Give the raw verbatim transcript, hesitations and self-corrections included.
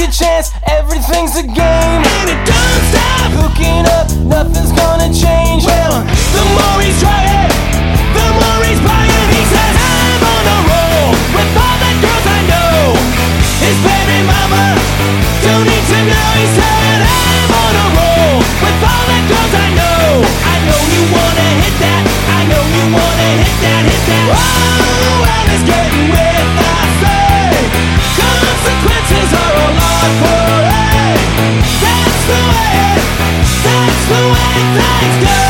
a chance, everything's a game. And it don't stop. Hooking up, nothing's gonna change. Well, the more he's trying, the more he's buying. He says, I'm on a roll with all the girls I know. His baby mama don't need to know. He said, I'm on a roll with all the girls I know. I know you wanna hit that. I know you wanna hit that, hit that. Oh, well, it's getting with I say. Consequences are a lot for it. That's the way, that's the way things go.